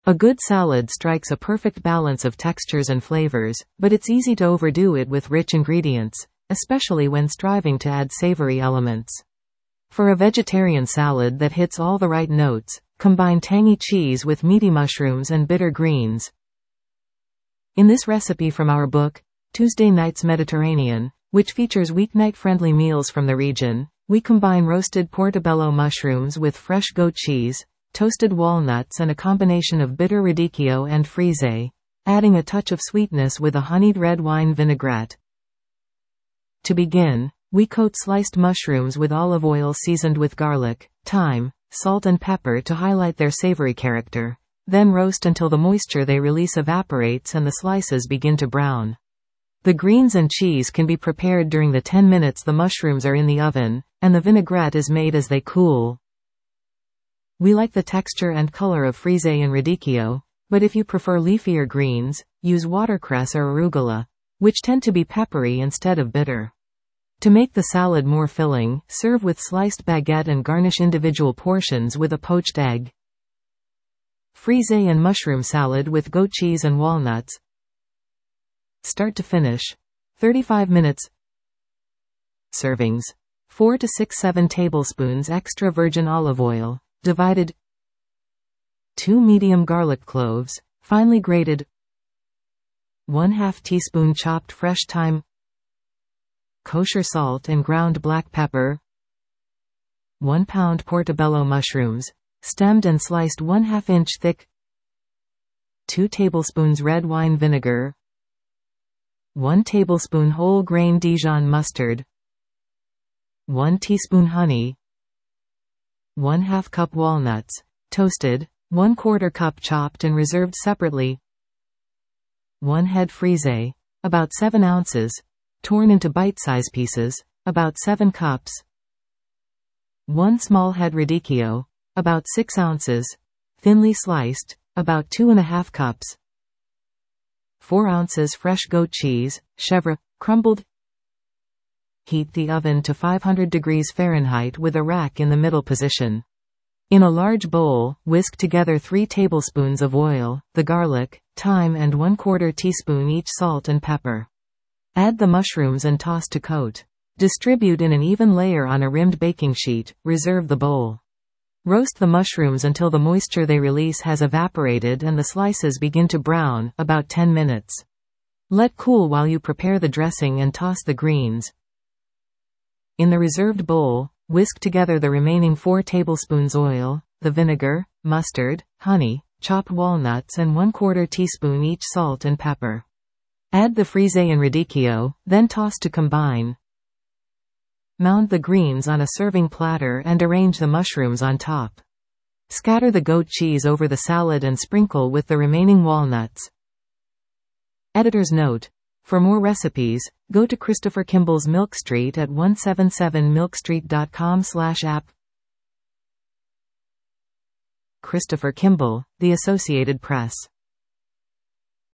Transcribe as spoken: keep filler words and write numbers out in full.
A good salad strikes a perfect balance of textures and flavors, but it's easy to overdo it with rich ingredients, especially when striving to add savory elements. For a vegetarian salad that hits all the right notes, combine tangy cheese with meaty mushrooms and bitter greens. In this recipe from our book, Tuesday Nights Mediterranean, which features weeknight-friendly meals from the region, we combine roasted portobello mushrooms with fresh goat cheese, toasted walnuts and a combination of bitter radicchio and frise, adding a touch of sweetness with a honeyed red wine vinaigrette. To begin, we coat sliced mushrooms with olive oil seasoned with garlic, thyme, salt and pepper to highlight their savory character, then roast until the moisture they release evaporates and the slices begin to brown. The greens and cheese can be prepared during the ten minutes the mushrooms are in the oven, and the vinaigrette is made as they cool. We like the texture and color of frise and radicchio, but if you prefer leafier greens, use watercress or arugula, which tend to be peppery instead of bitter. To make the salad more filling, serve with sliced baguette and garnish individual portions with a poached egg. Frise and mushroom salad with goat cheese and walnuts. Start to finish, thirty-five minutes. Servings: four to six seven tablespoons extra virgin olive oil, divided. two medium garlic cloves, finely grated. one half teaspoon chopped fresh thyme. Kosher salt and ground black pepper. one pound portobello mushrooms, stemmed and sliced one half inch thick. two tablespoons red wine vinegar. one tablespoon whole grain Dijon mustard. one teaspoon honey. one half cup walnuts, toasted, one quarter cup chopped and reserved separately. one head frise, about seven ounces, torn into bite-size pieces, about seven cups. one small head radicchio, about six ounces, thinly sliced, about two and a half cups. four ounces fresh goat cheese, chèvre, crumbled. Heat the oven to five hundred degrees Fahrenheit with a rack in the middle position. In a large bowl, whisk together three tablespoons of oil, the garlic, thyme and one quarter teaspoon each salt and pepper. Add the mushrooms and toss to coat. Distribute in an even layer on a rimmed baking sheet, reserve the bowl. Roast the mushrooms until the moisture they release has evaporated and the slices begin to brown, about ten minutes. Let cool while you prepare the dressing and toss the greens. In the reserved bowl, whisk together the remaining four tablespoons oil, the vinegar, mustard, honey, chopped walnuts and one quarter teaspoon each salt and pepper. Add the frise and radicchio, then toss to combine. Mound the greens on a serving platter and arrange the mushrooms on top. Scatter the goat cheese over the salad and sprinkle with the remaining walnuts. Editor's note: for more recipes, go to Christopher Kimball's Milk Street at one seventy-seven milk street dot com slash app. Christopher Kimball, The Associated Press.